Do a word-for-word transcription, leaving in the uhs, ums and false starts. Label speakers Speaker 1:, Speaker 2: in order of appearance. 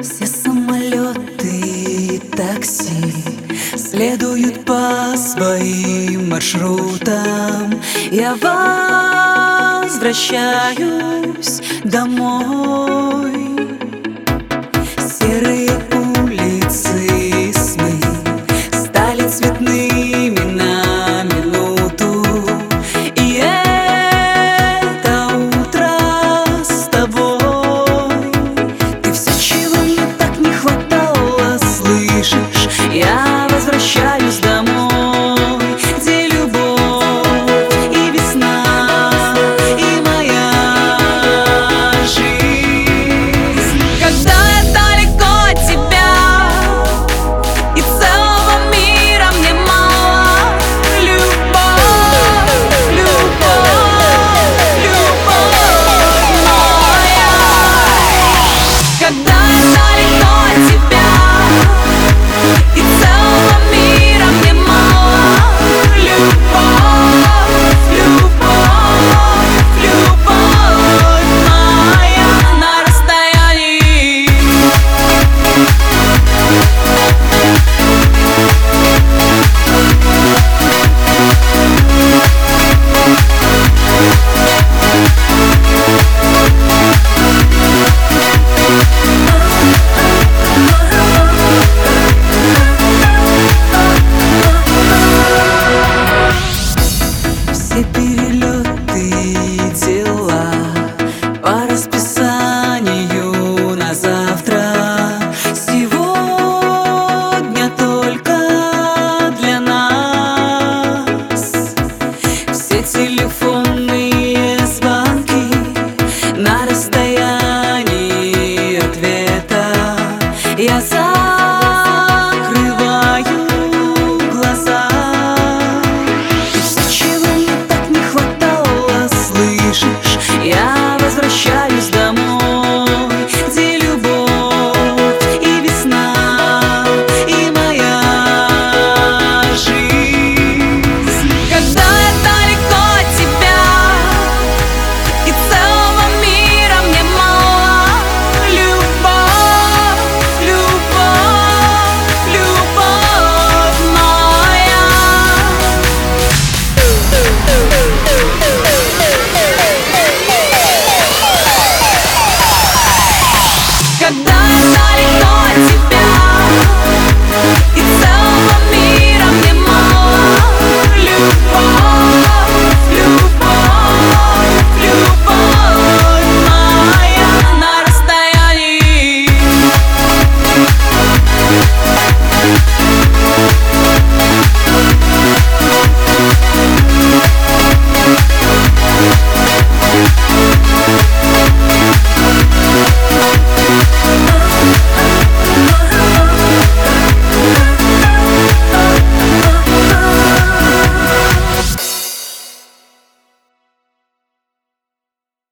Speaker 1: Все самолеты и такси следуют по своим маршрутам. Я возвращаюсь домой. Серые улицы, сны стали цветными на минуту. И это утро с тобой. Ты все, чего мне так не хватало, слышишь? Я возвращаюсь домой, где любовь и весна, и моя жизнь. Когда я далеко от тебя, и целого мира мне мало. Любовь, любовь, любовь моя. Когда я далеко от тебя, и целого мира мне мало. Любовь, любовь, любовь моя на расстоянии. Все перелеты и дела по расписанию на завтра. Сегодня только для нас. Все телефонные звонки на расстоянии ответа. Я